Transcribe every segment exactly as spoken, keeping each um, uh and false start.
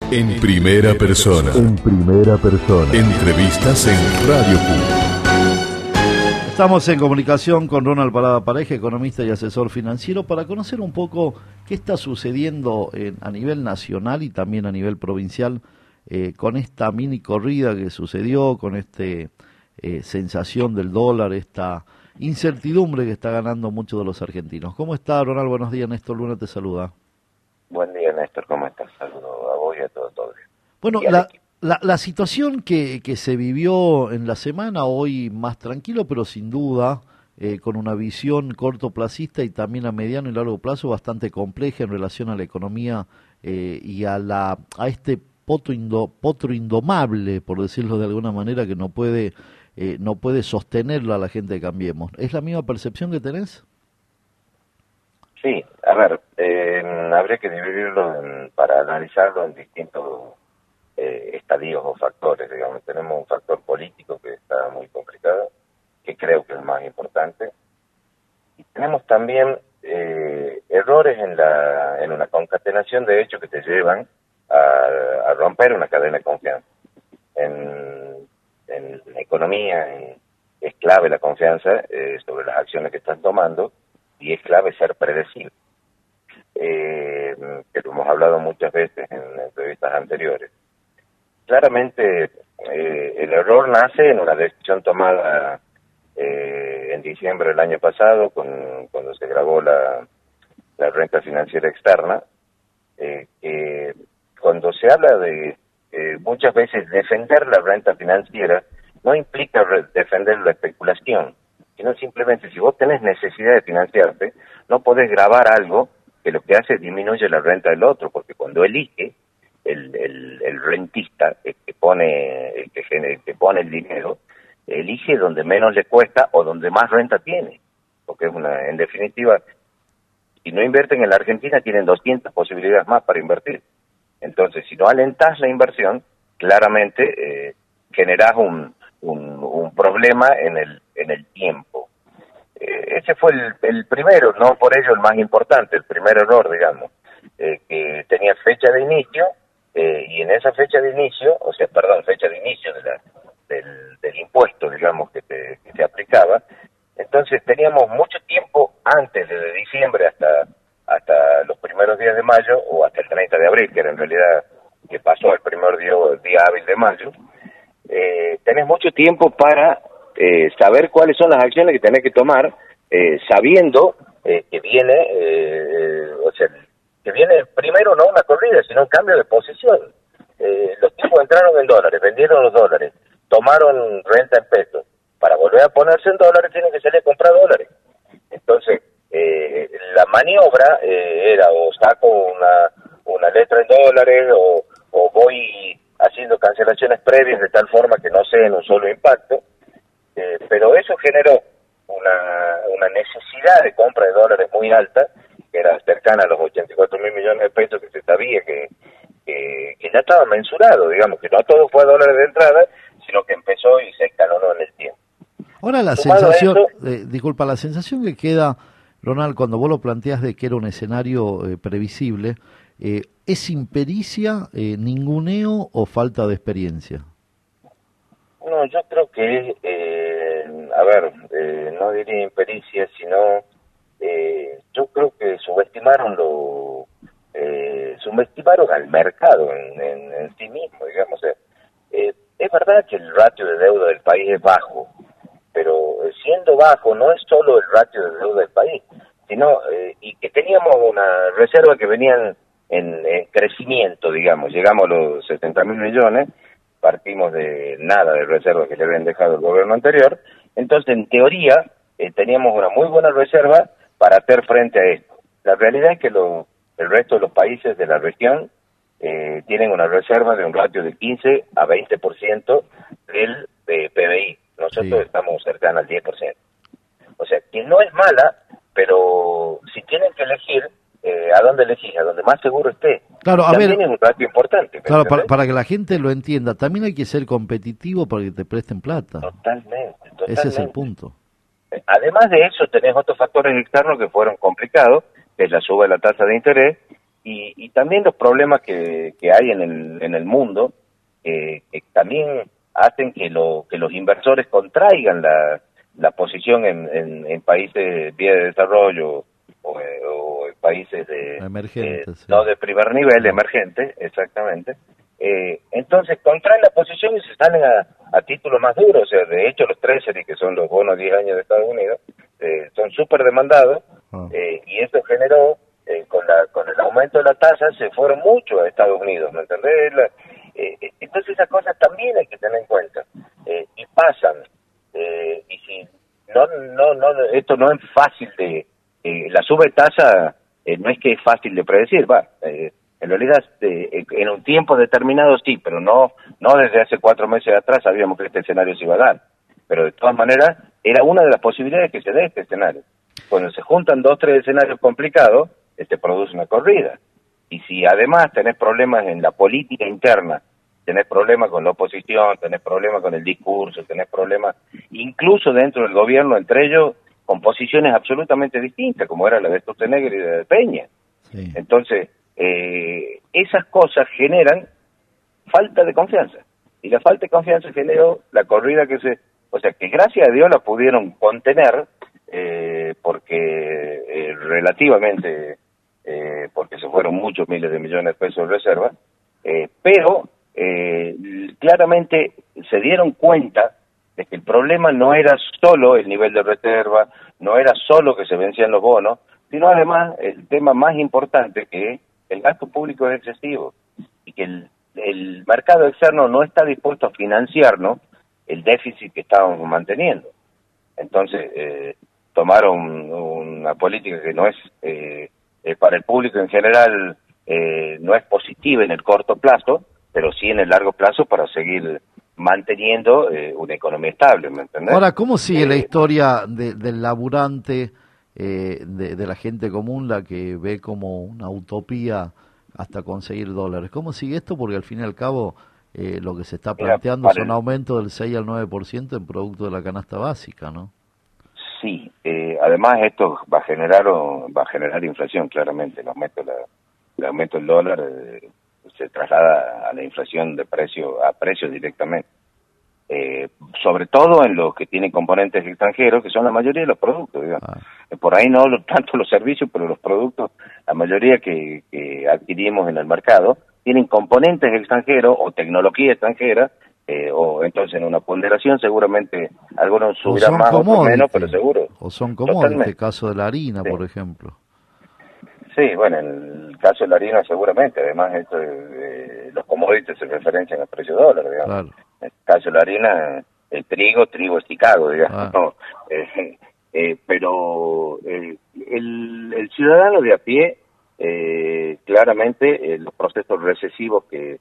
En primera persona. En primera persona. Entrevistas en Radio Q. Estamos en comunicación con Ronald Parada Pareja, economista y asesor financiero, para conocer un poco qué está sucediendo en, a nivel nacional y también a nivel provincial eh, con esta mini corrida que sucedió, con esta eh, sensación del dólar, esta incertidumbre que está ganando muchos de los argentinos. ¿Cómo está, Ronald? Buenos días, Néstor Luna te saluda. Buen día, Néstor, ¿cómo estás? Saludo a vos y a todo, todo bien. Bueno, la, la, la situación que, que se vivió en la semana, hoy más tranquilo, pero sin duda eh, con una visión cortoplacista y también a mediano y largo plazo bastante compleja en relación a la economía eh, y a la a este potro, indo, potro indomable, por decirlo de alguna manera, que no puede eh, no puede sostenerlo a la gente de Cambiemos. ¿Es la misma percepción que tenés? Sí, a ver, eh, habría que dividirlo en, para analizarlo en distintos eh, estadios o factores. Digamos, tenemos un factor político que está muy complicado, que creo que es el más importante, y tenemos también eh, errores en la en una concatenación de hechos que te llevan a, a romper una cadena de confianza. En, en la economía en, es clave la confianza eh, sobre las acciones que están tomando, y es clave ser predecible, eh, que lo hemos hablado muchas veces en entrevistas anteriores. Claramente eh, el error nace en una decisión tomada eh, en diciembre del año pasado, con, cuando se grabó la, la renta financiera externa, eh, que cuando se habla de eh, muchas veces defender la renta financiera, no implica defender la especulación, sino simplemente si vos tenés necesidad de financiarte, no podés grabar algo que lo que hace es disminuye la renta del otro, porque cuando elige, el, el, el rentista, el que pone el que, el que pone el dinero, elige donde menos le cuesta o donde más renta tiene, porque es una, en definitiva, si no invierten en la Argentina, tienen doscientas posibilidades más para invertir. Entonces, si no alentás la inversión, claramente eh, generás un, un, un problema en el en el tiempo. Eh, ese fue el, el primero, no por ello el más importante, el primer error, digamos, eh, que tenía fecha de inicio, eh, y en esa fecha de inicio, o sea, perdón, fecha de inicio de la, del, del impuesto, digamos, que, te, que se aplicaba. Entonces teníamos mucho tiempo antes, desde diciembre hasta hasta los primeros días de mayo, o hasta el treinta de abril, que era en realidad que pasó el primer día, día hábil de mayo, eh, tenés mucho tiempo para Eh, saber cuáles son las acciones que tenés que tomar, eh, sabiendo eh, que viene, eh, o sea, que viene primero no una corrida, sino un cambio de posición. Eh, los tipos entraron en dólares, vendieron los dólares, tomaron renta en pesos. Para volver a ponerse en dólares tienen que salir a comprar dólares. Entonces, eh, la maniobra eh, era o saco una, una letra en dólares o, o voy haciendo cancelaciones previas de tal forma que no sea en un solo impacto. Eh, pero eso generó una, una necesidad de compra de dólares muy alta, que era cercana a los ochenta y cuatro mil millones de pesos, que se sabía que, que, que ya estaba mensurado, digamos, que no todo fue a dólares de entrada, sino que empezó y se escalonó en el tiempo. Ahora la Sumado sensación, eso, eh, disculpa, la sensación que queda, Ronald, cuando vos lo planteás de que era un escenario eh, previsible, eh, ¿es impericia, eh, ninguneo o falta de experiencia? No, yo creo que, eh, a ver, eh, no diría impericia, sino eh, yo creo que subestimaron lo, eh, subestimaron al mercado en, en, en sí mismo, digamos. Eh, es verdad que el ratio de deuda del país es bajo, pero siendo bajo no es solo el ratio de deuda del país, sino eh, y que teníamos una reserva que venían en, en crecimiento, digamos, llegamos a los setenta mil millones, partimos de nada de reservas que le habían dejado el gobierno anterior. Entonces, en teoría, eh, teníamos una muy buena reserva para hacer frente a esto. La realidad es que lo, el resto de los países de la región eh, tienen una reserva de un ratio de quince a veinte por ciento del de P B I. Nosotros sí estamos cercanos al diez por ciento. O sea, que no es mala, pero si tienen que elegir, Eh, ¿a dónde elegís? A donde más seguro esté. Claro, a también ver, es un ratio importante. Claro, para, para que la gente lo entienda, también hay que ser competitivo para que te presten plata. Totalmente, totalmente. Ese es el punto. Además de eso, tenés otros factores externos que fueron complicados, que es la suba de la tasa de interés y, y también los problemas que, que hay en el, en el mundo, eh, que también hacen que, lo, que los inversores contraigan la, la posición en, en, en países de vía de desarrollo o, o en países de emergentes, eh, sí. no de primer nivel, emergente, exactamente. Eh, entonces contraen la posición y se salen a, a títulos más duros. O sea, de hecho los Treasury, que son los bonos diez años de Estados Unidos, eh, son súper demandados, Ah. eh, y eso generó, eh, con, la, con el aumento de la tasa, se fueron mucho a Estados Unidos, ¿me entendés? La, eh, entonces esas cosas también hay que tener en cuenta, eh, y pasan, eh, y si no, no, no, esto no es fácil de, eh, la subtasa eh, no es que es fácil de predecir, va, eh, en realidad, eh, en un tiempo determinado sí, pero no no desde hace cuatro meses atrás sabíamos que este escenario se iba a dar. Pero de todas maneras, era una de las posibilidades que se dé este escenario. Cuando se juntan dos, tres escenarios complicados, este produce una corrida. Y si además tenés problemas en la política interna, tenés problemas con la oposición, tenés problemas con el discurso, tenés problemas incluso dentro del gobierno, entre ellos, con posiciones absolutamente distintas, como era la de Sturzenegger y de Peña. Sí. Entonces, Eh, esas cosas generan falta de confianza, y la falta de confianza generó la corrida que se, o sea, que gracias a Dios la pudieron contener, eh, porque eh, relativamente, eh, porque se fueron muchos miles de millones de pesos de reserva, eh, pero eh, claramente se dieron cuenta de que el problema no era solo el nivel de reserva, no era solo que se vencían los bonos, sino además el tema más importante, que es el gasto público es excesivo y que el, el mercado externo no está dispuesto a financiarnos el déficit que estábamos manteniendo. Entonces, eh, tomaron una política que no es, eh, eh, para el público en general, eh, no es positiva en el corto plazo, pero sí en el largo plazo para seguir manteniendo eh, una economía estable, ¿me entendés? Ahora, ¿cómo sigue eh, la historia de, del laburante, eh, de, de la gente común, la que ve como una utopía hasta conseguir dólares? ¿Cómo sigue esto? Porque al fin y al cabo eh, lo que se está planteando Mira, son el... aumentos del seis al nueve por ciento en producto de la canasta básica, ¿no? Sí, eh, además esto va a generar o va a generar inflación, claramente. El aumento, la, el aumento del dólar eh, se traslada a la inflación de precio a precios directamente. Eh, sobre todo en los que tienen componentes extranjeros, que son la mayoría de los productos, digamos. Ah. Por ahí no lo, tanto los servicios, pero los productos, la mayoría que, que adquirimos en el mercado, tienen componentes extranjeros o tecnología extranjera, eh, o entonces en una ponderación seguramente algunos subirán más, otros menos, pero seguro. O son commodities, el caso de la harina, sí. por ejemplo. Sí, bueno, en el caso de la harina seguramente, además esto, eh, los commodities se referencian al precio dólar, digamos. Claro. En el caso de la harina, el trigo, trigo es Chicago, digamos. Ah. No, eh, eh, pero eh, el, el ciudadano de a pie, eh, claramente, eh, los procesos recesivos que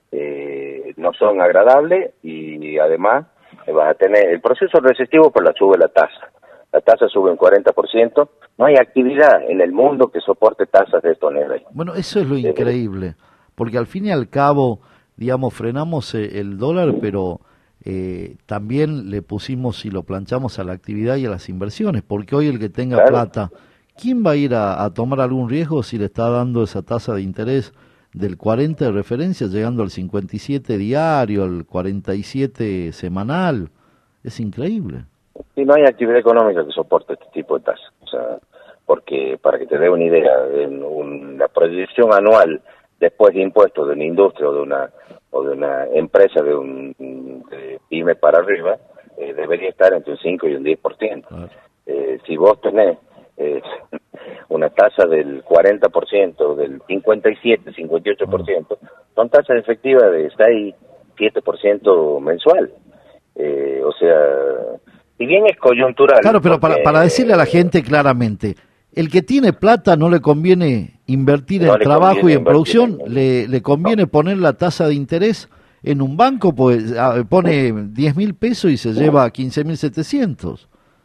eh, no son agradables y además eh, vas a tener el proceso recesivo, pues la sube la tasa. La tasa sube un cuarenta por ciento. No hay actividad en el mundo que soporte tasas de estos niveles. Bueno, eso es lo increíble, porque al fin y al cabo, digamos, frenamos el dólar, pero eh, también le pusimos y lo planchamos a la actividad y a las inversiones, porque hoy el que tenga claro. plata, ¿quién va a ir a, a tomar algún riesgo si le está dando esa tasa de interés del cuarenta de referencia, llegando al cincuenta y siete diario, al cuarenta y siete semanal? Es increíble. Y no hay actividad económica que soporte este tipo de tasas. O sea, porque para que te dé una idea, en un, la proyección anual después de impuestos de una industria o de una o de una empresa de un de pyme para arriba eh, debería estar entre un cinco y un diez por ciento. Claro. Eh, si vos tenés eh, una tasa del cuarenta por ciento, del cincuenta y siete, cincuenta y ocho por ciento, claro. son tasas efectivas de seis, siete por ciento mensual. Eh, o sea, si bien es coyuntural. Claro, pero porque, para, para decirle a la gente claramente, el que tiene plata no le conviene invertir no en trabajo y en producción, en le, le conviene no. poner la tasa de interés en un banco, pues pone diez mil pesos y se lleva quince mil setecientos.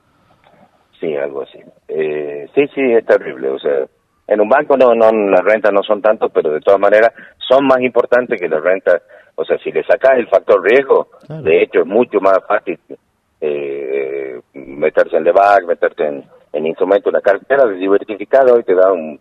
Sí, algo así. Eh, sí, sí, es terrible. O sea, en un banco no, no, las rentas no son tanto, pero de todas maneras son más importantes que las rentas. O sea, si le sacás el factor riesgo, claro. de hecho es mucho más fácil eh, meterse en Levac, meterte en, en instrumentos, una cartera diversificada hoy te da un,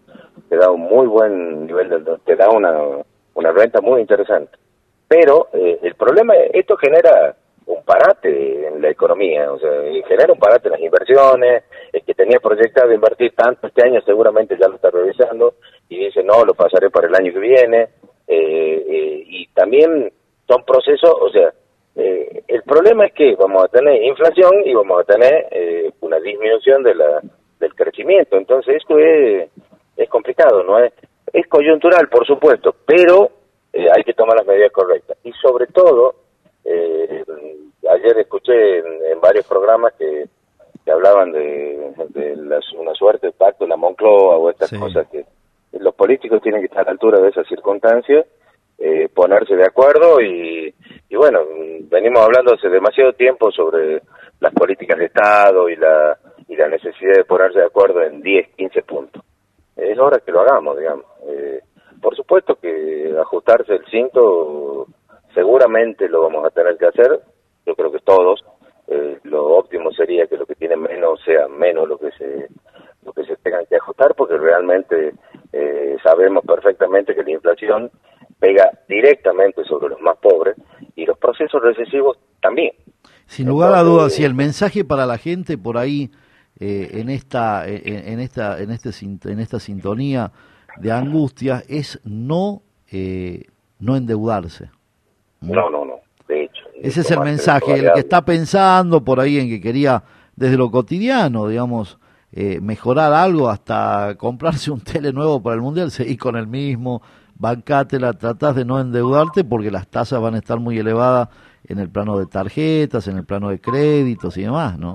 te da un muy buen nivel, de, te da una, una renta muy interesante. Pero eh, el problema es, esto genera un parate en la economía, o sea, genera un parate en las inversiones. El que tenía proyectado invertir tanto este año seguramente ya lo está revisando y dice, no, lo pasaré para el año que viene. Eh, eh, y también son procesos, o sea, eh, el problema es que vamos a tener inflación y vamos a tener eh, una disminución de la del crecimiento. Entonces esto es, es complicado, ¿no? Es, es coyuntural, por supuesto, pero eh, hay que tomar las medidas correctas. Y sobre todo, eh, ayer escuché en, en varios programas que, que hablaban de, de las, una suerte de pacto de la Moncloa o estas sí. cosas que los políticos tienen que estar a la altura de esas circunstancias, eh, ponerse de acuerdo y, y bueno, venimos hablando hace demasiado tiempo sobre las políticas de Estado y la y la necesidad de ponerse de acuerdo en diez, quince puntos. Es hora que lo hagamos, digamos. Eh, por supuesto que ajustarse el cinto seguramente lo vamos a tener que hacer, yo creo que todos. Eh, lo óptimo sería que lo que tienen menos sea menos lo que se lo que se tengan que ajustar, porque realmente eh, sabemos perfectamente que la inflación pega directamente sobre los más pobres y los procesos recesivos también. Sin lugar a dudas, si el mensaje para la gente por ahí eh, en esta en, en esta en este en esta sintonía de angustia es no eh, no endeudarse. No, no, no. De hecho, ese es el mensaje. El que está pensando por ahí en que quería desde lo cotidiano, digamos, eh, mejorar algo hasta comprarse un tele nuevo para el mundial, seguí con el mismo, bancátela, tratás de no endeudarte porque las tasas van a estar muy elevadas en el plano de tarjetas, en el plano de créditos y demás, ¿no?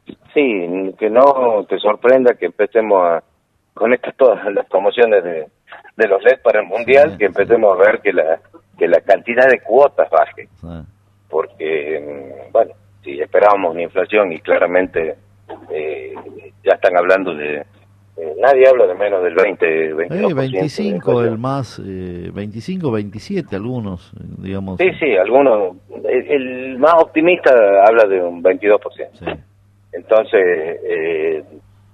Sí, que no te sorprenda que empecemos a, con estas todas las promociones de, de los L E D para el Mundial, sí, que empecemos sí. a ver que la que la cantidad de cuotas baje. Sí. Porque, bueno, si esperábamos una inflación y claramente eh, ya están hablando de... Eh, nadie habla de menos del veinte, veintidós por ciento. Eh, veinticinco, el más, eh, veinticinco, veintisiete algunos, digamos. Sí, sí, algunos. El, el más optimista habla de un veintidós por ciento. Sí. Entonces, eh,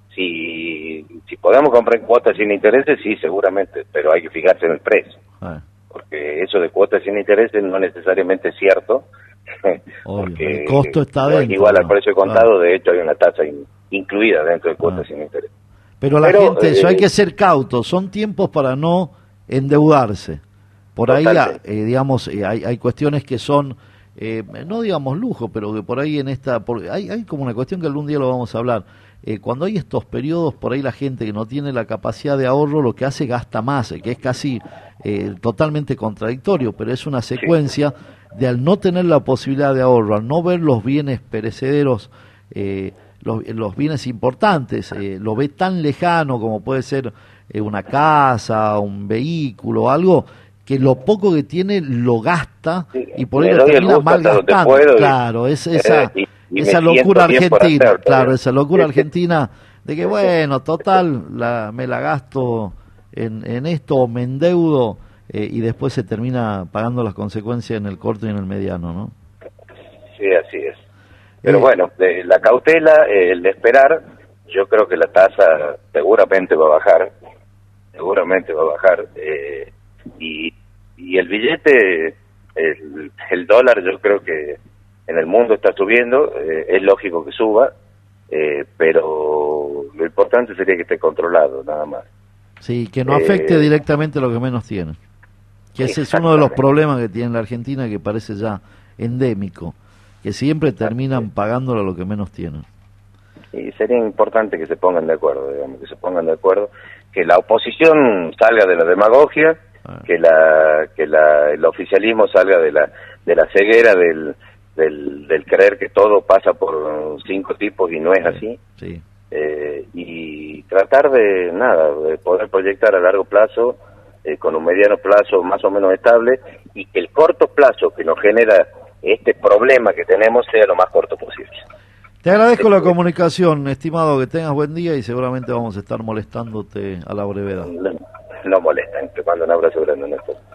si, si podemos comprar cuotas sin intereses, sí, seguramente, pero hay que fijarse en el precio. Ah. Porque eso de cuotas sin intereses no necesariamente es cierto. Obvio, porque el costo está dentro. Igual al ¿no? precio contado, claro. De hecho, hay una tasa in, incluida dentro de cuotas ah. sin intereses. Pero la Pero, gente, eh, eso hay que ser cautos, son tiempos para no endeudarse. Por ahí, eh, digamos, eh, hay, hay cuestiones que son, eh, no digamos lujo, pero que por ahí en esta, por, hay, hay como una cuestión que algún día lo vamos a hablar. Eh, cuando hay estos periodos, por ahí la gente que no tiene la capacidad de ahorro, lo que hace gasta más, eh, que es casi eh, totalmente contradictorio, pero es una secuencia de al no tener la posibilidad de ahorro, al no ver los bienes perecederos, eh, Los, los bienes importantes, eh, lo ve tan lejano como puede ser eh, una casa, un vehículo, algo, que lo poco que tiene lo gasta y por ello termina mal gastando. Claro, es esa, eh, y, y esa locura argentina, hacer, claro, esa locura argentina de que bueno, total, la, me la gasto en, en esto o me endeudo eh, y después se termina pagando las consecuencias en el corto y en el mediano, ¿no? Sí, así es. Pero bueno, de la cautela, eh, el de esperar, yo creo que la tasa seguramente va a bajar, seguramente va a bajar, eh, y, y el billete, el, el dólar yo creo que en el mundo está subiendo, eh, es lógico que suba, eh, pero lo importante sería que esté controlado, nada más. Sí, que no afecte eh, directamente a lo que menos tiene, que ese es uno de los problemas que tiene la Argentina, que parece ya endémico, que siempre terminan pagándolo a lo que menos tienen. Y sería importante que se pongan de acuerdo, digamos, que se pongan de acuerdo, que la oposición salga de la demagogia, ah. que la que la el oficialismo salga de la de la ceguera del del, del creer que todo pasa por cinco tipos y no es sí, así. Sí. Eh, y tratar de nada, de poder proyectar a largo plazo, eh, con un mediano plazo más o menos estable, y que el corto plazo que nos genera este problema que tenemos sea lo más corto posible. Te agradezco la comunicación, estimado, que tengas buen día y seguramente vamos a estar molestándote a la brevedad. No, no molestan, te mando un abrazo grande, Néstor.